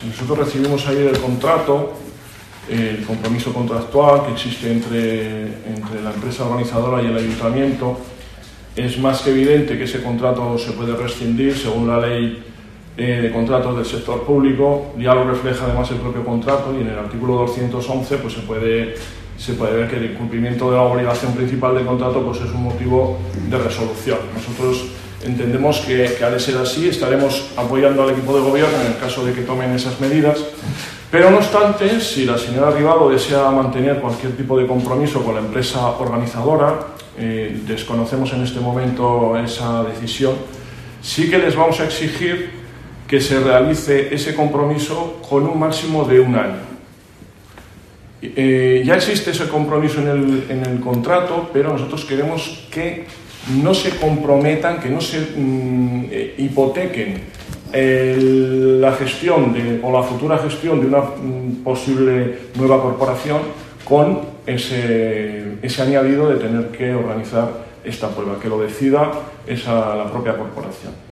nosotros recibimos ahí el contrato, el compromiso contractual que existe entre la empresa organizadora y el ayuntamiento. Es más que evidente que ese contrato se puede rescindir según la ley de contratos del sector público. Ya lo refleja además el propio contrato, y en el artículo 211 pues se puede ver que el incumplimiento de la obligación principal del contrato pues es un motivo de resolución. Nosotros entendemos que ha de ser así. Estaremos apoyando al equipo de gobierno en el caso de que tomen esas medidas, pero no obstante, si la señora Ribado desea mantener cualquier tipo de compromiso con la empresa organizadora, desconocemos en este momento esa decisión, sí que les vamos a exigir que se realice ese compromiso con un máximo de 1 año. Ya existe ese compromiso en el contrato, pero nosotros queremos que no se comprometan, que no se hipotequen la gestión o la futura gestión de una posible nueva corporación con ese añadido de tener que organizar esta prueba, que lo decida la propia corporación.